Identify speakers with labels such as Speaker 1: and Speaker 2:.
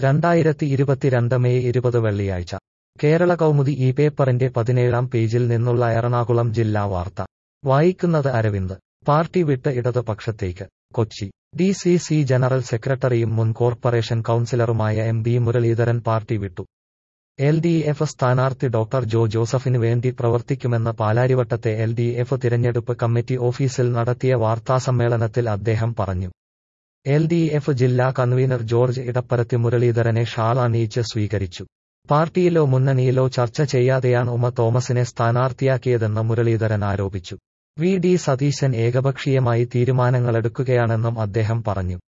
Speaker 1: 2022 May 20 വെള്ളിയാഴ്ച കേരള കൗമുദി ഈ പേപ്പറിന്റെ 17-ാം പേജിൽ നിന്നുള്ള എറണാകുളം ജില്ലാ വാർത്ത വായിക്കുന്നത് അരവിന്ദ്. പാർട്ടി വിട്ട് ഇടതുപക്ഷത്തേക്ക്. കൊച്ചി. DCC ജനറൽ സെക്രട്ടറിയും മുൻ കോർപ്പറേഷൻ കൗൺസിലറുമായ MB മുരളീധരൻ പാർട്ടി വിട്ടു. LDF സ്ഥാനാർത്ഥി ഡോക്ടർ ജോ ജോസഫിന് വേണ്ടി പ്രവർത്തിക്കുമെന്ന് പാലാരിവട്ടത്തെ LDF തിരഞ്ഞെടുപ്പ് കമ്മിറ്റി ഓഫീസിൽ നടത്തിയ വാർത്താസമ്മേളനത്തിൽ അദ്ദേഹം പറഞ്ഞു. LDF ജില്ലാ കൺവീനർ ജോർജ് ഇടപ്പരത്തി മുരളീധരനെ ഷാൾ അണിയിച്ച് സ്വീകരിച്ചു. പാർട്ടിയിലോ മുന്നണിയിലോ ചർച്ച ചെയ്യാതെയാണ് ഉമ തോമസിനെ സ്ഥാനാർത്ഥിയാക്കിയതെന്ന് മുരളീധരൻ ആരോപിച്ചു. VD സതീശൻ ഏകപക്ഷീയമായി തീരുമാനങ്ങളെടുക്കുകയാണെന്നും അദ്ദേഹം പറഞ്ഞു.